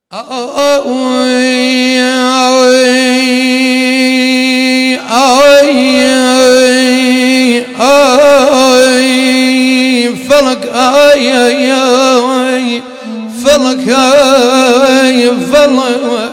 فلك فلك فلك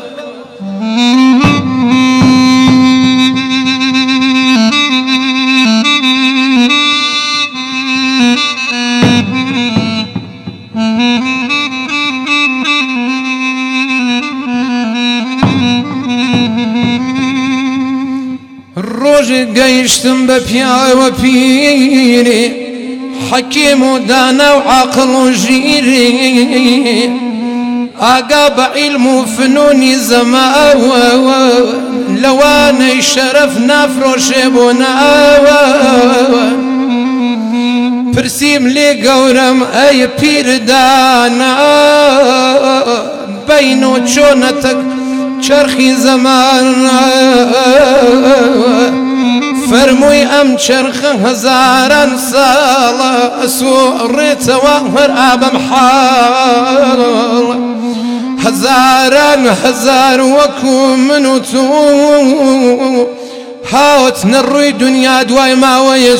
روجي قيشتم ببيا وبيري حكيم ودانا وعقل وجيري أقاب علم وفنون زمان لواني شرفنا فروشبنا برسيم لي قورم أي بير دانا بينو تشونتك چرخی زمان فرموی ام چرخ هزاران سال سوریت وهر آبم حال هزار وكو منو تو هاوت نروي دنيا دواي ما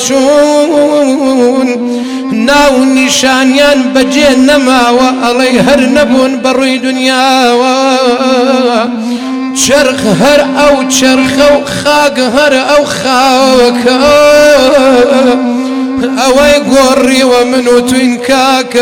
ويشون ناو نشانيان بجين نما وعلي هر نبون بروي دنيا شرخ هر او شرخ او خاق هر او خاك اوي قوري ومنو تنكاك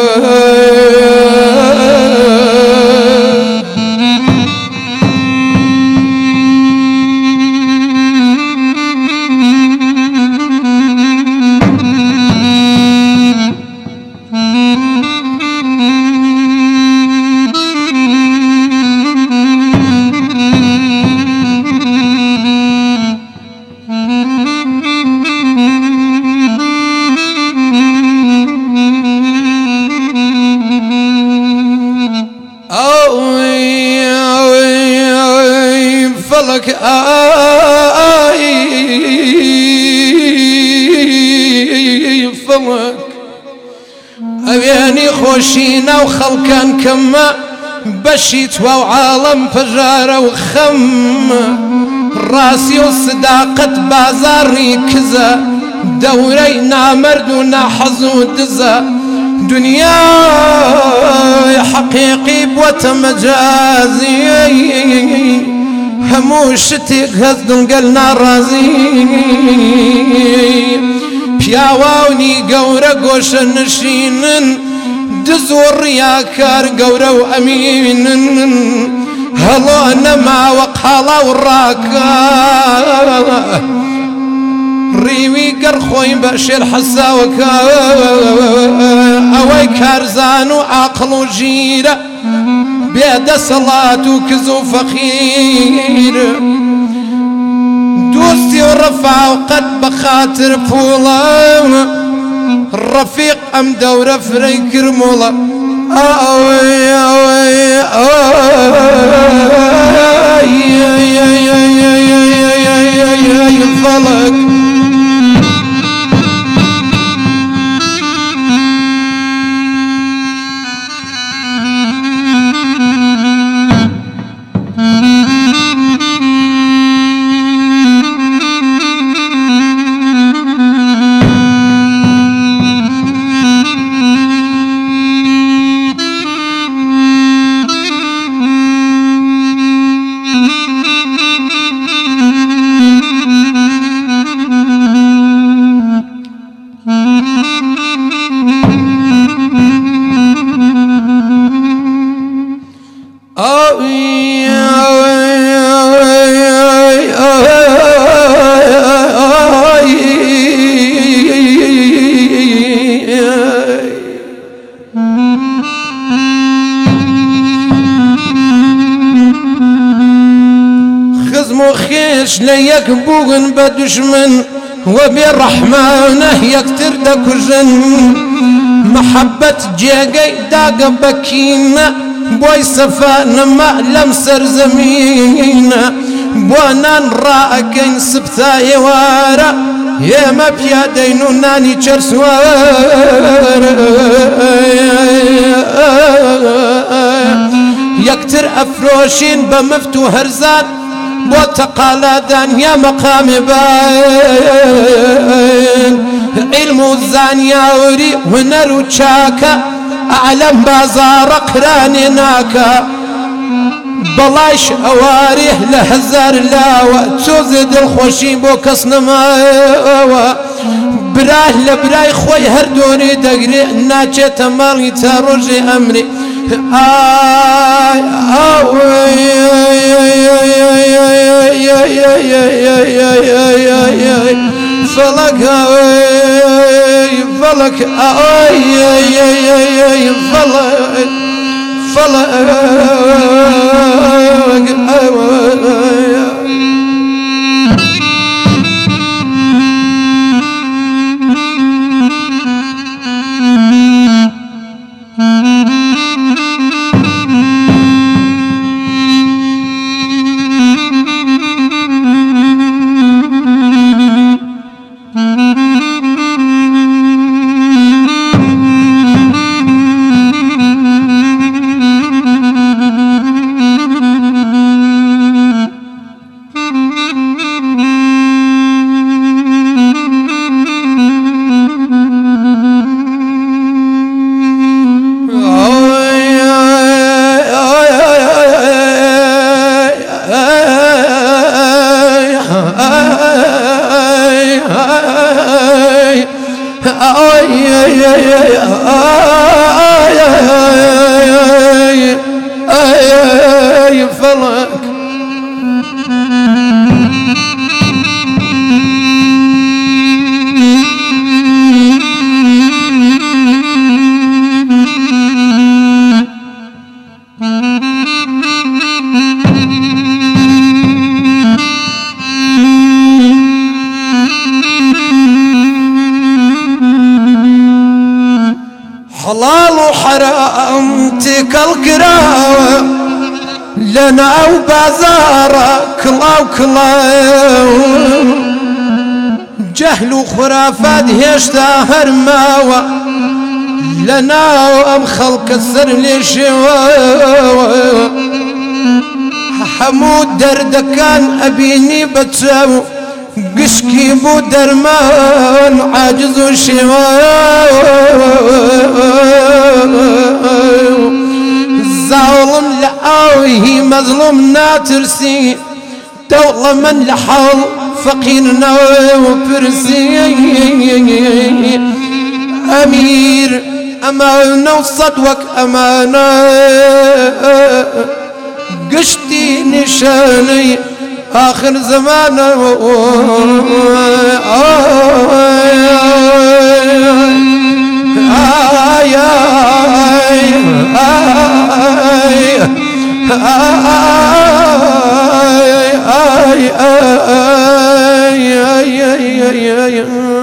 فلك فلك أبياني خوشينا وخلقان كما بشيت وعالم فجار وخم راسي وصداقة بازاري كذا دورينا مردنا حظو دزا دنيا حقيقي بوتمجازي هموشتي غزدن قلنا رازي بياواوني قورا قوشا نشينن دزور رياكار قورا وأمين هلا نما وقحالا وراكا ريوي قرخوي بشير حساوكا اوي كارزان وعقل وجيرة بيد صلاة وكزو فخير دوستي ورفع وقد بخاطر بولا الرفيق ام دورة فريك رمولا اوي اوي اوي فلك خيش ليك بوغن بدشمن وبالرحمن يكتر دكجن محبة جيغي داق بكينا بوي صفان ما لم سرزمينا بوانان راكين سبتا يوارا يا ما بيادينو ناني چرسوار يكتر أفروشين بمفتو هرزان بوتقالادان يا مقام باين علم الزانياوري ونرو تشاكا أعلم بازار قرانيناكا بلاش أواريه لهزار لاوة توزد الخوشي بو كسنماوة براه لبراي خوي هردوني دقري ناجي تمالي تاروجي أمري فلك فلك فلك حلال وحرام تكالقراوة لنا وبازارة كلاو كلاو جهل وخرافات هشتا هرماوة لنا وام خلق السر لشواوة حمود دردكان أبيني بتساو قشكي بو درمان عاجز وشواو ظالم لأوه مظلوم ناترسي دولة من لحال فقيرنا وبرسي أمير أمانة وصدوك أمانة قشتي نشاني آخر زمانه آي